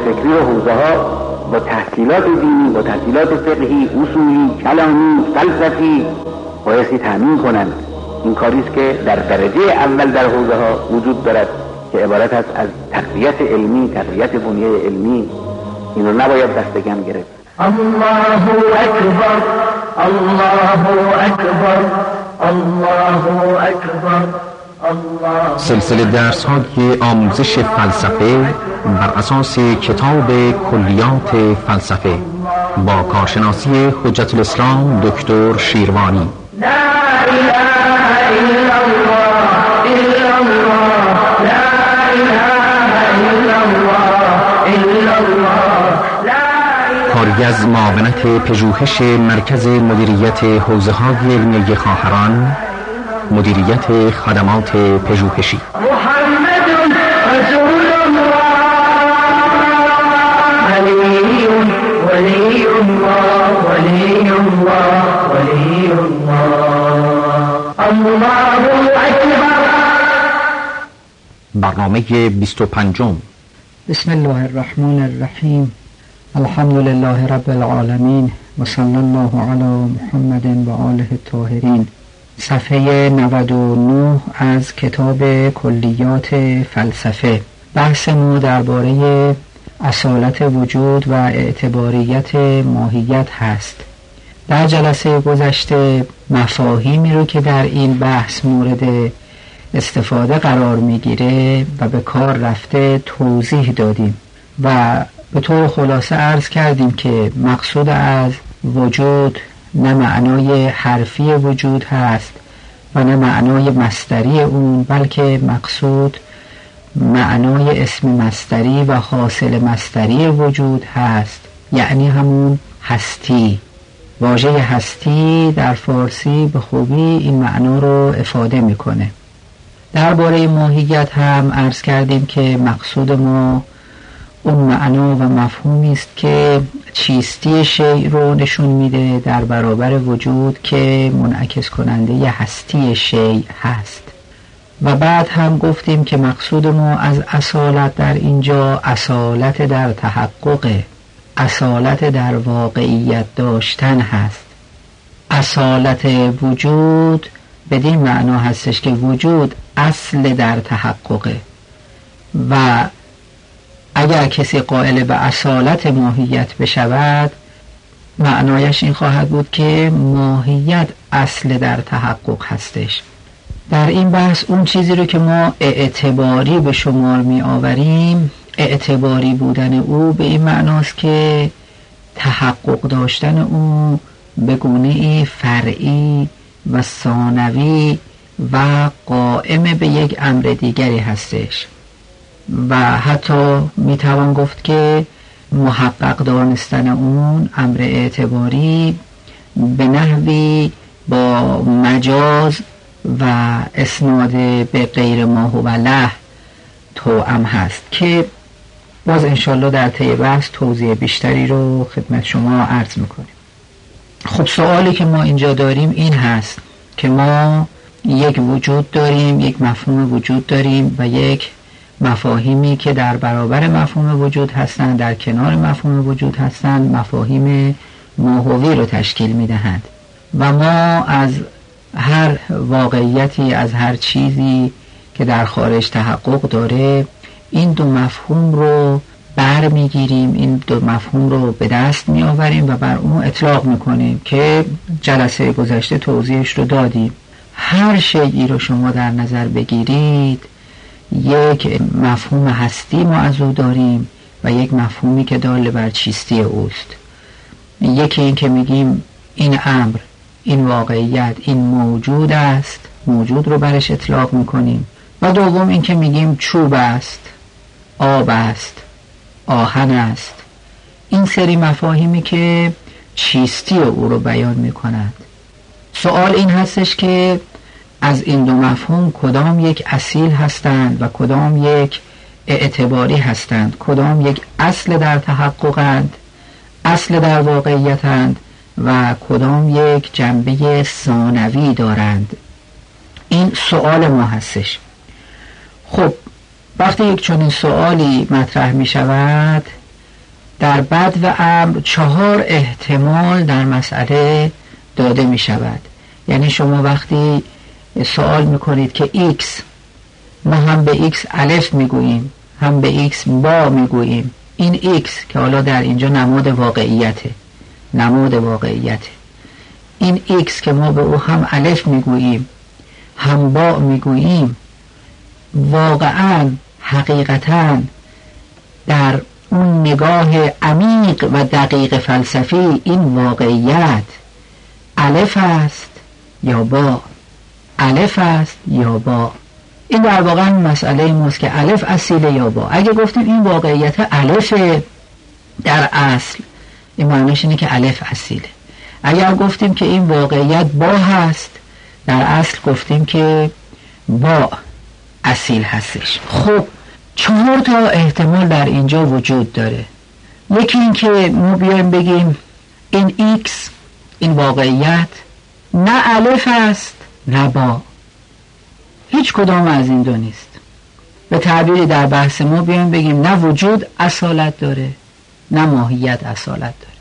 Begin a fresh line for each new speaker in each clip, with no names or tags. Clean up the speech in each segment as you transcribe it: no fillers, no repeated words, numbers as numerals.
فکری و حوزه ها با تحصیلات دینی، با تحصیلات فقهی، اصولی، کلامی، فلسفی بایستی تامین کنند. این کاریست که در درجه اول در حوزه ها وجود دارد که عبارت است از تقویت علمی، تقویت بنیه علمی. این رو نباید دست کم گرفت.
الله اکبر، الله اکبر، الله اکبر.
سلسله درس های آموزش فلسفه بر اساس کتاب کلیات فلسفه با کارشناسی حجت الاسلام دکتر شیروانی.
لا اله الا الله، الا الله، لا اله الا الله، الا الله.
کاری از معاونت پژوهش مرکز مدیریت حوزه های علمی خواهران، مدیریت خدمات پژوهشی.
محمد رسول الله، ولی الله، ولی الله، ولی الله. الله اکبر.
برنامه 25.
بسم الله الرحمن الرحیم. الحمد لله رب العالمین و صلی الله علی محمد و آله الطاهرین. صفحه 99 از کتاب کلیات فلسفه. بحث ما درباره اصالت وجود و اعتباریت ماهیت هست. در جلسه گذشته مفاهیمی رو که در این بحث مورد استفاده قرار میگیره و به کار رفته توضیح دادیم و به طور خلاصه عرض کردیم که مقصود از وجود نه معنای حرفی وجود هست و نه معنای مصدری اون، بلکه مقصود معنای اسم مصدری و حاصل مصدری وجود هست، یعنی همون هستی. واژه هستی در فارسی به خوبی این معنا رو افاده میکنه. درباره ماهیت هم عرض کردیم که مقصود ما اون معنا و مفهومی است که چیستی شیء رو نشون میده در برابر وجود که منعکس کننده هستی شیء هست. و بعد هم گفتیم که مقصود ما از اصالت در اینجا اصالت در تحقق، اصالت در واقعیت داشتن هست. اصالت وجود بدین معنا هستش که وجود اصل در تحققه و اگر کسی قائل به اصالت ماهیت بشود معنایش این خواهد بود که ماهیت اصل در تحقق هستش. در این بحث اون چیزی رو که ما اعتباری به شمار می آوریم، اعتباری بودن او به این معناست که تحقق داشتن او به گونه‌ای فرعی و ثانوی و قائم به یک امر دیگری هستش و حتی میتوان گفت که محقق دانستن اون امر اعتباری به نحوی با مجاز و اسناد به غیر ما هو له توأم هست که باز انشالله در طی بحث توضیح بیشتری رو خدمت شما عرض میکنیم. خب سوالی که ما اینجا داریم این هست که ما یک وجود داریم، یک مفهوم وجود داریم و یک مفاهیمی که در برابر مفهوم وجود هستند، در کنار مفهوم وجود هستند، مفاهیم ماهوی رو تشکیل میدهند و ما از هر واقعیتی، از هر چیزی که در خارج تحقق داره این دو مفهوم رو بر میگیریم، این دو مفهوم رو به دست می آوریم و بر اون اطلاق میکنیم که جلسه گذشته توضیحش رو دادیم. هر شیئی رو شما در نظر بگیرید یک مفهوم هستی ما از او داریم و یک مفهومی که دال بر چیستی اوست. یکی این که میگیم این امر، این واقعیت، این موجود است، موجود رو برش اطلاق میکنیم. و دوم این که میگیم چوب است، آب است، آهن است. این سری مفاهیمی که چیستی او رو بیان میکنند. سوال این هستش که از این دو مفهوم کدام یک اصیل هستند و کدام یک اعتباری هستند، کدام یک اصل در تحققند، اصل در واقعیتند و کدام یک جنبه ثانوی دارند. این سوال ما هستش. خب وقتی یک چنین سوالی مطرح می شود در بد و امر 4 احتمال در مسئله داده می شود. یعنی شما وقتی سوال میکنید که x، ما هم به x الف میگوییم، هم به x با میگوییم. این x که حالا در اینجا نماد واقعیته، این x که ما به او هم الف میگوییم هم با میگوییم، واقعا حقیقتا در اون نگاه عمیق و دقیق فلسفی این واقعیت الف است یا با، الف است یا با. این در واقع مسئله ماست که الف اصیله یا با. اگه گفتیم این واقعیت الف در اصل، این معنیش اینه که الف اصیله. اگر گفتیم که این واقعیت با هست، در اصل گفتیم که با اصیل هستش. خب 4 تا احتمال در اینجا وجود داره. یکی این که ما بیایم بگیم این x، این واقعیت نه الف است نه با، هیچ کدام از این دو نیست. به تعبیری در بحث ما بیایم بگیم نه وجود اصالت داره نه ماهیت اصالت داره.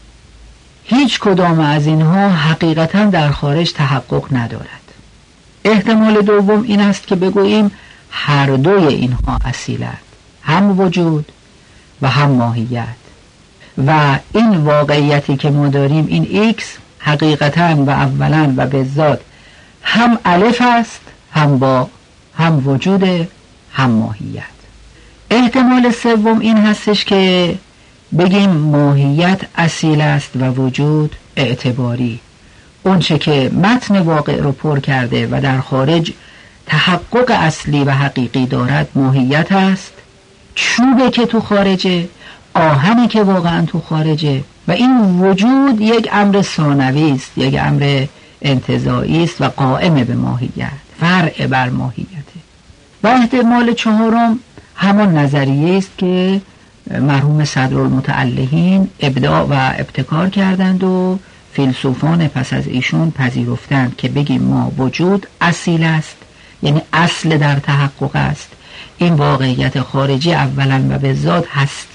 هیچ کدام از اینها حقیقتا در خارج تحقق ندارد. احتمال دوم این است که بگوییم هر دوی اینها اصیلند، هم وجود و هم ماهیت، و این واقعیتی که ما داریم این x حقیقتا و اولا و به ذات هم الف است، هم با، هم وجود، هم ماهیت. احتمال سوم این هستش که بگیم ماهیت اصیل است و وجود اعتباری. اون چه که متن واقع رو پر کرده و در خارج تحقق اصلی و حقیقی دارد ماهیت است، چوبه که تو خارجه، آهنی که واقعا تو خارجه، و این وجود یک امر ثانوی است، یک امر انتزاعی است و قائم به ماهیت، فرع بر ماهیته. و احتمال چهارم همان نظریه است که مرحوم صدرالمتعلهین ابداع و ابتکار کردند و فیلسوفان پس از ایشون پذیرفتند که بگیم ما وجود اصیل است، یعنی اصل در تحقق است، این واقعیت خارجی اولا و به ذات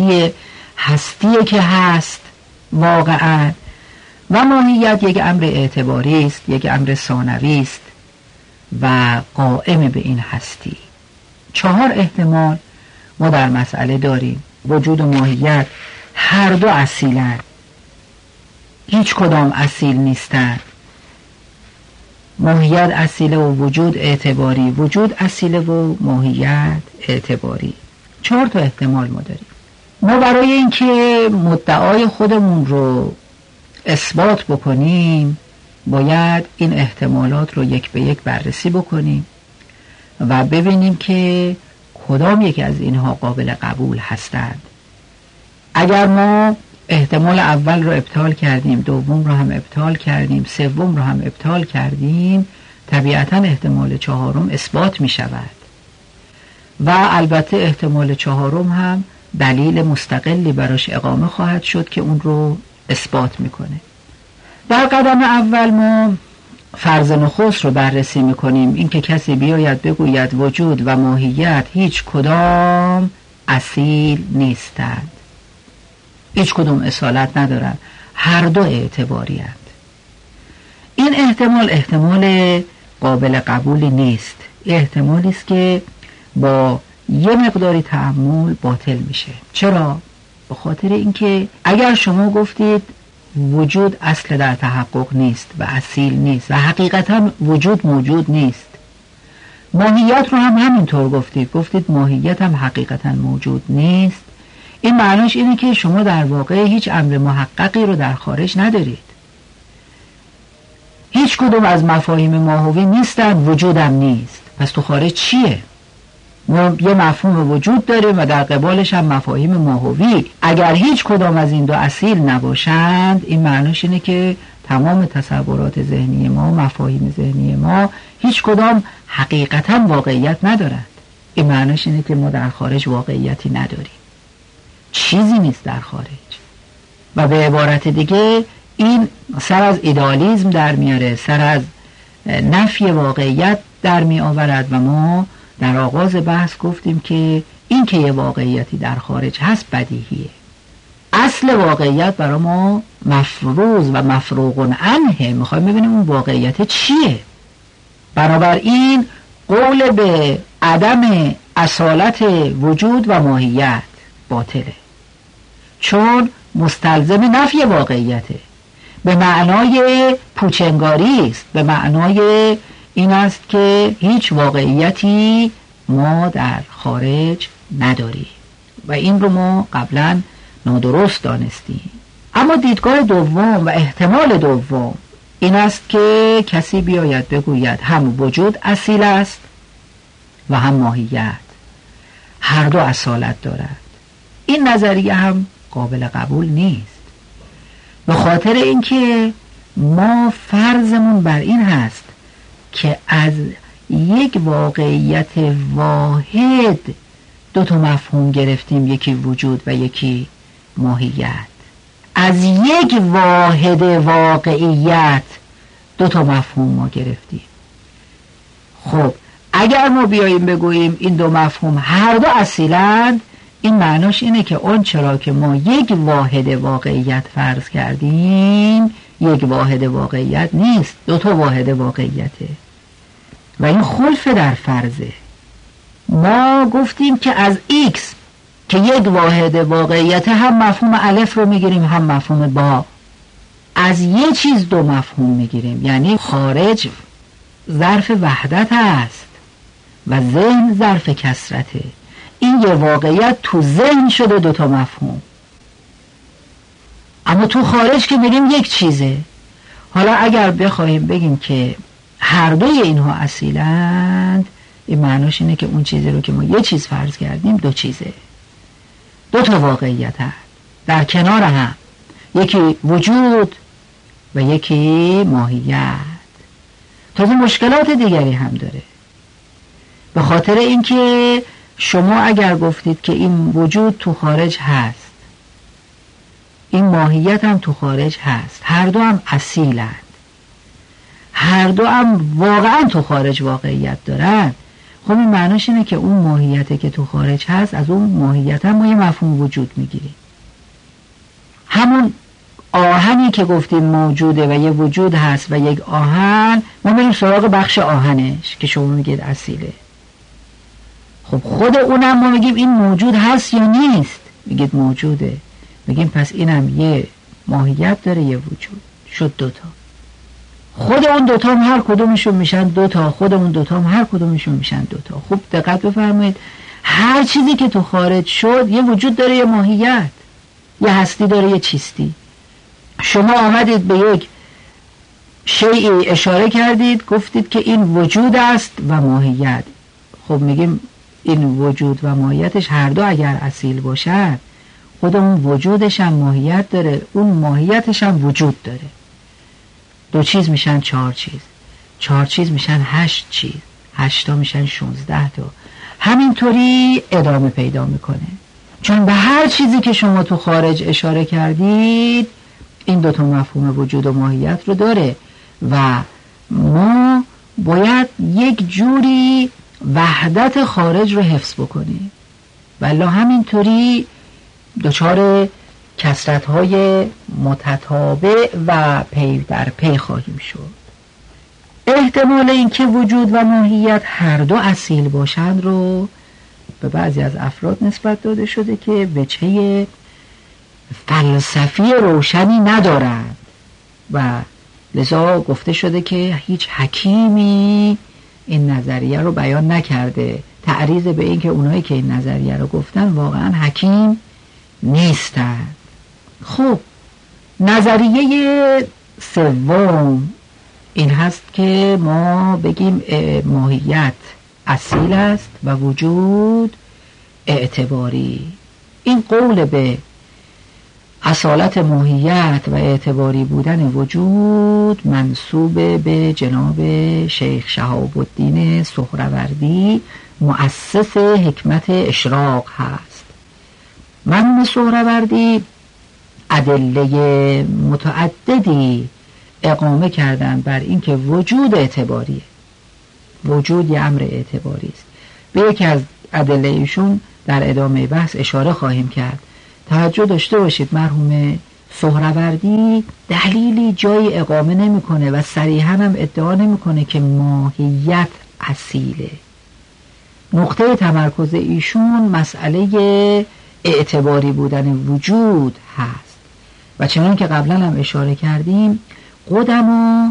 هستیه که هست واقعا، و ماهیت یک امر اعتباری است، یک امر ثانوی است و قائم به این هستی. 4 احتمال ما در مسئله داریم. وجود و ماهیت هر دو اصیلند، هیچ کدام اصیل نیستند. ماهیت اصیله و وجود اعتباری، وجود اصیله و ماهیت اعتباری. 4 تا احتمال ما داریم. ما برای اینکه مدعای خودمون رو اثبات بکنیم باید این احتمالات رو یک به یک بررسی بکنیم و ببینیم که کدام یک از اینها قابل قبول هستند. اگر ما احتمال اول رو ابطال کردیم، دوم رو هم ابطال کردیم، سوم رو هم ابطال کردیم، طبیعتا احتمال چهارم اثبات می شود و البته احتمال چهارم هم دلیل مستقلی براش اقامه خواهد شد که اون رو اثبات میکنه. در قدم اول ما فرض نخست رو بررسی میکنیم، این که کسی بیاید بگوید وجود و ماهیت هیچ کدام اصیل نیستند، هیچ کدام اصالت ندارند، هر دو اعتباری هستند. این احتمال قابل قبولی نیست، احتمالی است که با یه مقداری تأمل باطل میشه. چرا؟ به خاطر اینکه اگر شما گفتید وجود اصل در تحقق نیست و اصیل نیست و حقیقتا وجود موجود نیست، ماهیت رو هم همینطور گفتید ماهیت هم حقیقتا موجود نیست، این معنیش اینه که شما در واقع هیچ امر محققی رو در خارج ندارید. هیچ کدوم از مفاهیم ماهوی نیستن، وجودم نیست. پس تو خارج چیه؟ ما یه مفهوم وجود داریم و در قبالش هم مفاهیم ماهوی. اگر هیچ کدام از این دو اصیل نباشند، این معنیش اینه که تمام تصورات ذهنی ما، مفاهیم ذهنی ما، هیچ کدام حقیقتا واقعیت ندارند. این معنیش اینه که ما در خارج واقعیتی نداریم، چیزی نیست در خارج. و به عبارت دیگه این سر از ایدئالیسم در میاره، سر از نفی واقعیت در می آورد و ما در آغاز بحث گفتیم که این که یه واقعیتی در خارج هست بدیهیه. اصل واقعیت برای ما مفروض و مفروغ عنه، میخوایم ببینیم اون واقعیت چیه. بنابراین قول به عدم اصالت وجود و ماهیت باطله، چون مستلزم نفی واقعیته، به معنای پوچنگاری است، به معنای این است که هیچ واقعیتی ما در خارج نداریم و این رو ما قبلا نادرست دانستیم. اما دیدگاه دوم و احتمال دوم این است که کسی بیاید بگوید هم وجود اصیل است و هم ماهیت، هر دو اصالت دارد. این نظریه هم قابل قبول نیست، به خاطر اینکه ما فرضمون بر این هست که از یک واقعیت واحد دو تا مفهوم گرفتیم، یکی وجود و یکی ماهیت. از یک واحد واقعیت دو تا مفهوم ما گرفتیم. خب اگر ما بیاییم بگوییم این دو مفهوم هر دو اصیلند، این معناش اینه که اون چرا که ما یک واحد واقعیت فرض کردیم یک واحد واقعیت نیست، دو تا واحد واقعیته و این خلف در فرضه. ما گفتیم که از X که یک واحد واقعیت هم مفهوم الف رو میگیریم هم مفهوم با. از یه چیز دو مفهوم میگیریم، یعنی خارج ظرف وحدت است و ذهن ظرف کثرته. این یه واقعیت تو ذهن شده دو تا مفهوم، اما تو خارج که میریم یک چیزه. حالا اگر بخوایم بگیم که هر دوی اینها اصیلند، این معناش اینه که اون چیزی رو که ما یه چیز فرض کردیم دو چیزه، دو تا واقعیت هست در کنار هم، یکی وجود و یکی ماهیت. تازه مشکلات دیگری هم داره، به خاطر اینکه شما اگر گفتید که این وجود تو خارج هست، این ماهیت هم تو خارج هست، هر دو هم اصیلند، هر دو هم واقعا تو خارج واقعیت دارن، خب این معناش اینه که اون ماهیتی که تو خارج هست از اون ماهیت هم ما یه مفهوم وجود میگیریم. همون آهنی که گفتیم موجوده و یه وجود هست و یک آهن، ما بریم سراغ بخش آهنش که شما میگید اصیله. خب خود اونم ما میگیم این موجود هست یا نیست، میگید موجوده، میگیم پس اینم یه ماهیت داره یه وجود، شد دوتا. خود اون دوتا هم هر کدومشون میشن دوتا، خود اون دوتا هم هر کدومشون میشن دوتا. خوب دقت بفرمایید، هر چیزی که تو خارج شد یه وجود داره یه ماهیت، یه هستی داره یه چیستی. شما آمدید به یک شیئی اشاره کردید، گفتید که این وجود است و ماهیت. خب میگیم این وجود و ماهیتش هر دو اگر اصیل باشد، خود اون وجودش هم ماهیت داره، اون ماهیتش هم وجود داره. دو چیز میشن چهار چیز، چهار چیز میشن 8 چیز، 8 تا میشن 16 تا. همینطوری ادامه پیدا میکنه، چون به هر چیزی که شما تو خارج اشاره کردید این دوتا مفهوم وجود و ماهیت رو داره و ما باید یک جوری وحدت خارج رو حفظ بکنیم، ولی همینطوری دچار کثرت‌های متتابع و پی در پی خواهیم شد. احتمال اینکه وجود و ماهیت هر دو اصیل باشند رو به بعضی از افراد نسبت داده شده که وجهه فلسفی روشنی ندارند و لذا گفته شده که هیچ حکیمی این نظریه رو بیان نکرده، تعریض به این که اونایی که این نظریه رو گفتن واقعا حکیم نیستند. خب نظریه سوم این هست که ما بگیم ماهیت اصیل است و وجود اعتباری. این قول به اصالت ماهیت و اعتباری بودن وجود منسوب به جناب شیخ شهاب الدین سهروردی مؤسس حکمت اشراق هست. مرحوم سهروردی ادله متعددی اقامه کردن بر اینکه وجود اعتباریه، وجود یه امر اعتباری است. به یکی از ادله ایشون در ادامه بحث اشاره خواهیم کرد توجه داشته باشید مرحوم سهروردی دلیلی جای اقامه نمیکنه و صریحاً هم ادعا نمیکنه که ماهیت اصیله. نقطه تمرکز ایشون مسئله اعتباری بودن وجود هست و چنان که قبلا هم اشاره کردیم قدما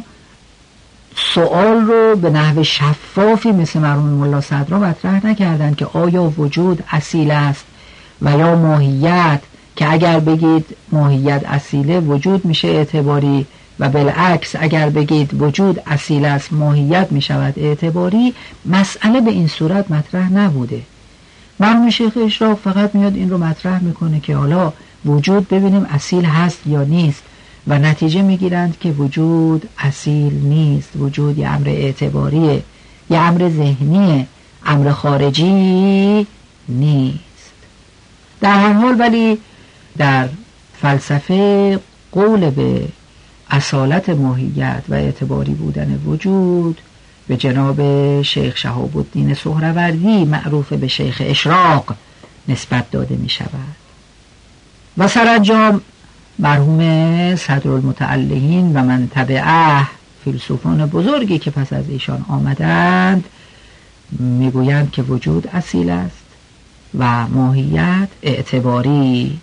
سوال رو به نحو شفافی مثل مرحوم ملا صدرا مطرح نکردن که آیا وجود اصیل است و یا ماهیت، که اگر بگید ماهیت اصیله وجود میشه اعتباری و بالعکس اگر بگید وجود اصیل است ماهیت میشود اعتباری. مسئله به این صورت مطرح نبوده. مرحوم شیخ اشراق فقط میاد این رو مطرح میکنه که حالا وجود ببینیم اصیل هست یا نیست و نتیجه میگیرند که وجود اصیل نیست، وجود یه امر اعتباریه، یه امر ذهنیه، امر خارجی نیست. در هر حال ولی در فلسفه قول به اصالت ماهیت و اعتباری بودن وجود به جناب شیخ شهاب الدین سهروردی معروف به شیخ اشراق نسبت داده می شود و سرانجام مرحوم صدرالمتعلقین و من تبعه فیلسوفان بزرگی که پس از ایشان آمدند میگویند که وجود اصیل است و ماهیت اعتباری.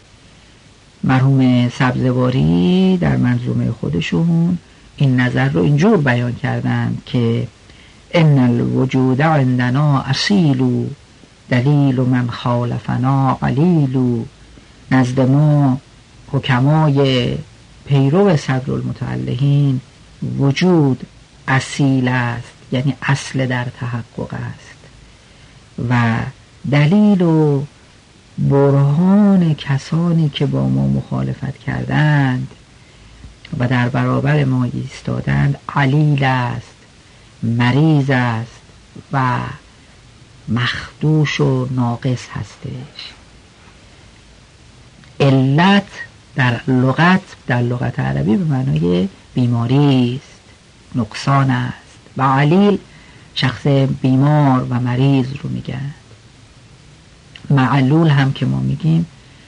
مرحوم سبزواری در منظومه خودشون این نظر رو اینجور بیان کردند که ان الوجود عندنا اصیل دلیل من خالفنا قلیل. نزد ما حکمای پیرو صدرالمتعلقین وجود اصیل است، یعنی اصل در تحقق است و دلیل و برهان کسانی که با ما مخالفت کردند و در برابر ما ایستادند علیل است، مریض است و مخدوش و ناقص هستش. علت در لغت عربی به معنای بیماری است، نقصان است و علیل شخص بیمار و مریض رو میگن. معلول هم که ما میگیم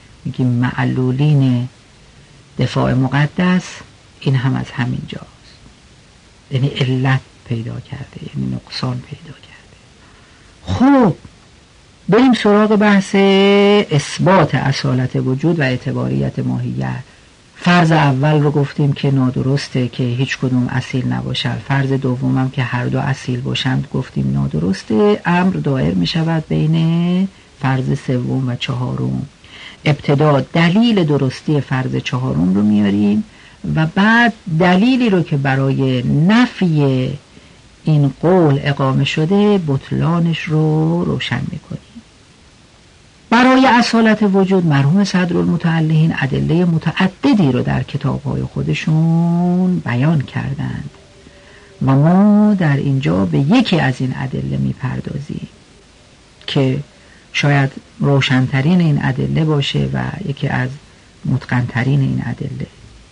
معلولین دفاع مقدس، این هم از همین جاست، یعنی علت پیدا کرده، یعنی نقصان پیدا کرده. خب بریم سراغ بحث اثبات اصالت وجود و اعتباریت ماهیت. فرض اول رو گفتیم که نادرسته که هیچ کدوم اصیل نباشد. فرض دومم که هر دو اصیل باشند گفتیم نادرسته. امر دایر می شود بین فرض سوم و چهارم. ابتدا دلیل درستی فرض چهارم رو میاریم و بعد دلیلی رو که برای نفی این قول اقامه شده بطلانش رو روشن میکنیم. برای اصالت وجود مرحوم صدرالمتعلقین ادله متعددی رو در کتاب‌های خودشون بیان کردند و ما در اینجا به یکی از این ادله میپردازیم که شاید روشنترین این ادله باشه و یکی از متقنترین این ادله.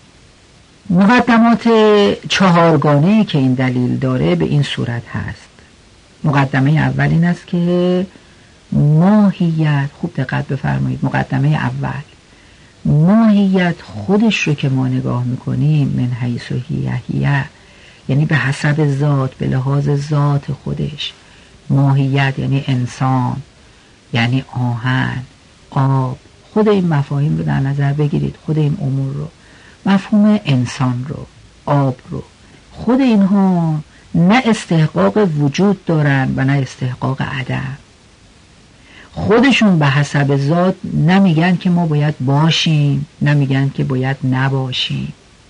مقدمات چهارگانه‌ای که این دلیل داره به این صورت هست. مقدمه اول این است که ماهیت، خوب دقت بفرمایید، مقدمه اول ماهیت خودش رو که ما نگاه میکنیم من حیث هیه، یعنی به حسب ذات، به لحاظ ذات خودش. ماهیت یعنی انسان، یعنی آهن، آب. خود این مفاهیم رو در نظر بگیرید، خود این امور رو، مفهوم انسان رو، آب رو، خود اینها نه استحقاق وجود دارن و نه استحقاق عدم. خودشون به حسب ذات نمیگن که ما باید باشیم، نمیگن که باید نباشیم.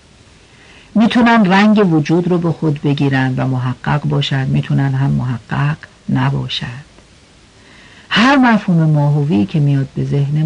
میتونن رنگ وجود رو به خود بگیرن و محقق باشن، میتونن هم محقق نباشن. هر مفهوم ماهوی که میاد به ذهن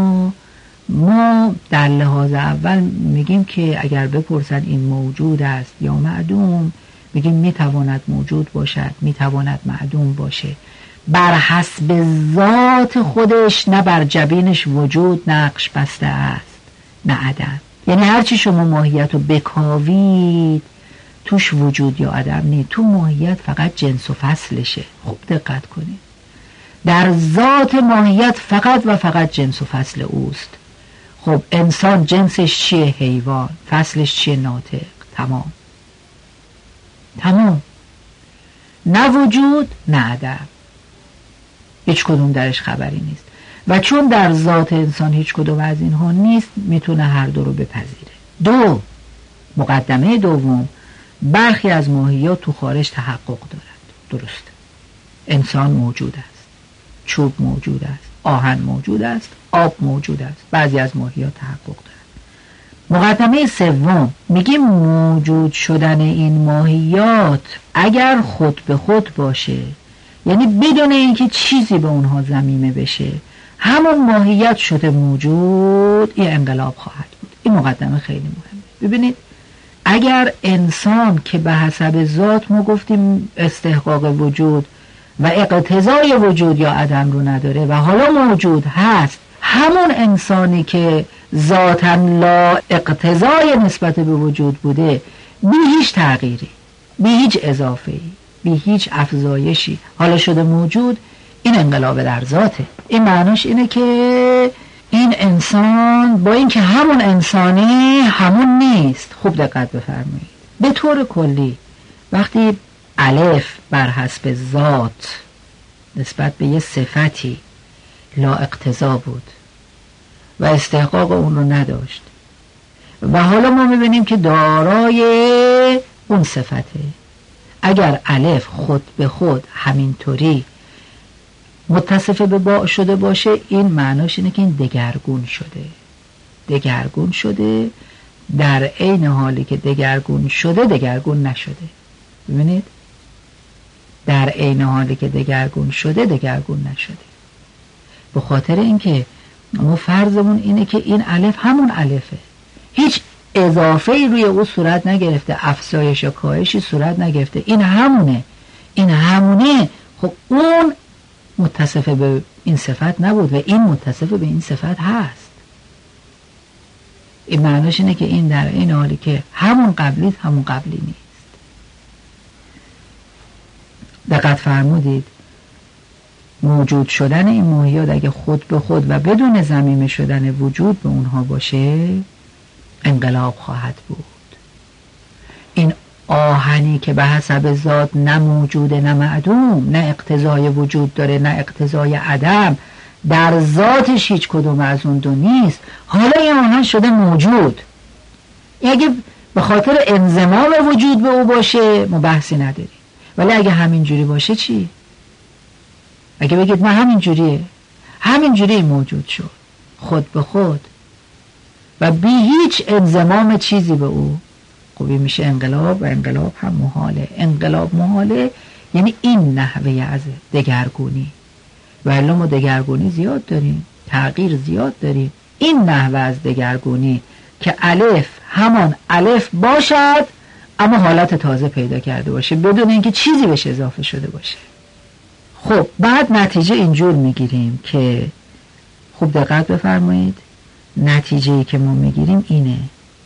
ما در لحاظ اول میگیم که اگر بپرسن این موجود است یا معدوم، میگیم میتواند موجود باشد، میتواند معدوم باشه، بر حسب ذات خودش، نه بر جبینش وجود نقش بسته است نه عدم. یعنی هرچی شما ماهیت رو بکاوید توش وجود یا عدم نیست، تو ماهیت فقط جنس و فصلشه. خوب دقت کنید، در ذات ماهیت فقط و فقط جنس و فصل اوست. خب انسان جنسش چیه؟ حیوان. فصلش چیه؟ ناطق. تمام. نه وجود نه عدم، هیچ کدوم درش خبری نیست. و چون در ذات انسان هیچ کدوم از اینها نیست، میتونه هر دو رو بپذیره. مقدمه دوم، برخی از ماهیات تو خارج تحقق دارند. درسته، انسان موجود است، چوب موجود است، آهن موجود است، آب موجود است. بعضی از ماهیات تحقق دارند. مقدمه سوم، میگیم موجود شدن این ماهیات اگر خود به خود باشه، یعنی بدون اینکه چیزی به اونها ضمیمه بشه، همون ماهیت شده موجود، این انقلاب خواهد بود. این مقدمه خیلی مهمه. ببینید اگر انسان که به حسب ذات ما گفتیم استحقاق وجود و اقتضای وجود یا عدم رو نداره و حالا موجود هست، همون انسانی که ذاتاً لا اقتضای نسبت به وجود بوده، بی هیچ تغییری، بی هیچ اضافه‌ای، بی هیچ افزایشی حالا شده موجود، این انقلاب در ذاته. این معناش اینه که این انسان با اینکه همون انسانی همون نیست. خوب دقت بفرمایید. به طور کلی وقتی الف بر حسب ذات نسبت به یه صفتی لا اقتضا بود و استحقاق اون رو نداشت و حالا ما میبینیم که دارای اون صفته، اگر الف خود به خود همینطوری متصف به با شده باشه، این معناش اینه که این دگرگون شده در عین حالی که دگرگون شده دگرگون نشده. ببینید در عین حالی که دگرگون شده دگرگون نشده، به خاطر اینکه ما فرضمون اینه که این الف همون الفه، هیچ اضافه‌ای روی او صورت نگرفته، افزایش یا کاهشی صورت نگرفته، این همونه. خب اون متصف به این صفت نبود و این متصف به این صفت هست. این معناش اینه که این در این حالی که همون قبلی همون قبلی نیست. دقت فرمودید موجود شدن این ماهیات اگه خود به خود و بدون ضمیمه شدن وجود به اونها باشه، انقلاب خواهد بود. این آهنی که به حسب ذات نه موجوده نه معدوم، نه اقتضای وجود داره نه اقتضای عدم، در ذاتش هیچ کدوم از اون دو نیست، حالا این آهن شده موجود. اگه به خاطر انضمام وجود به او باشه ما بحثی نداریم، ولی اگه همینجوری باشه چی؟ اگه بگید من همینجوری موجود شد خود به خود و بی هیچ انضمام چیزی به او، خب این میشه انقلاب، و انقلاب هم محاله. انقلاب محاله یعنی این نحوه از دگرگونی، و الا ما دگرگونی زیاد داریم، تغییر زیاد داریم. این نحوه از دگرگونی که الف همان الف باشد اما حالت تازه پیدا کرده باشه بدون اینکه چیزی بهش اضافه شده باشه. خب بعد نتیجه اینجور میگیریم که خوب دقت بفرمایید، نتیجه‌ای که ما میگیریم اینه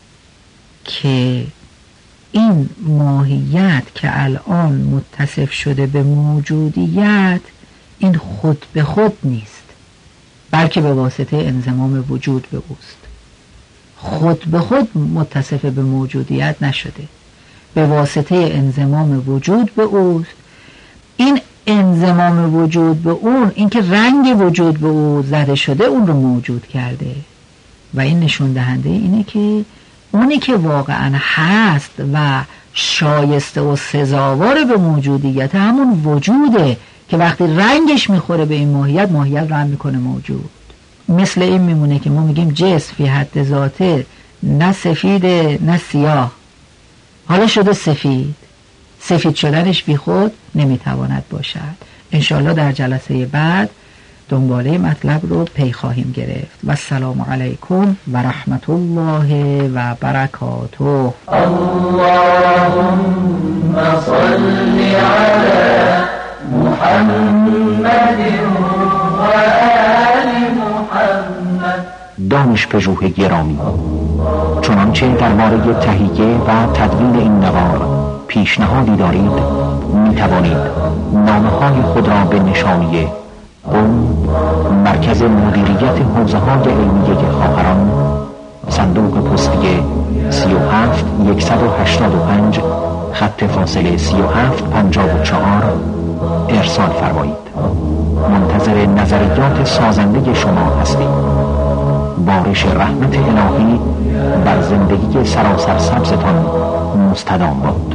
که این ماهیت که الان متصف شده به موجودیت، این خود به خود نیست، بلکه به واسطه انضمام وجود به اوست. خود به خود متصف به موجودیت نشده، به واسطه انضمام وجود به اوست. این انضمام وجود به اون، اینکه رنگ وجود به او زده شده، اون رو موجود کرده و این نشون دهنده اینه که اونی که واقعا هست و شایسته و سزاوار به موجودیت همون وجوده که وقتی رنگش میخوره به این ماهیت، ماهیت رو هم میکنه موجود. مثل این میمونه که ما میگیم جسم فی حد ذاته، نه سفید نه سیاه، حالا شده سفید. سفید شدنش بی خود نمیتواند باشد. انشاءالله در جلسه بعد دنباله مطلب رو پی خواهیم گرفت. و السلام علیکم و رحمت الله و برکاته.
اللهم صل علی محمد و آل محمد.
دانش‌پژوه گرامی، چنانچه درباره تهیه و تدوین این نوار پیشنهادی دارید، می توانید نامه‌های خود را به نشانیه قم، مرکز مدیریت حوزه‌های علمیه خواهران، صندوق پستی 37185 خط فاصله 3754 ارسال فرمایید. منتظر نظریات سازنده شما هستیم. بارش رحمت الهی بر زندگی سراسر سبزتان مستدام باد.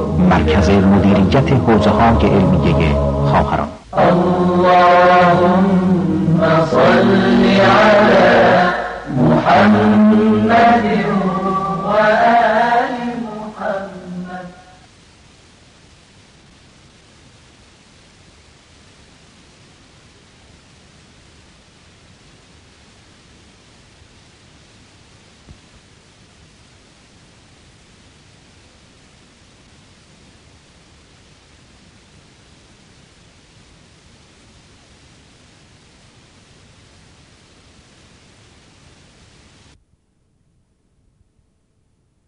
مرکز مدیریت حوزه‌های علمیه خواهران.
اللهم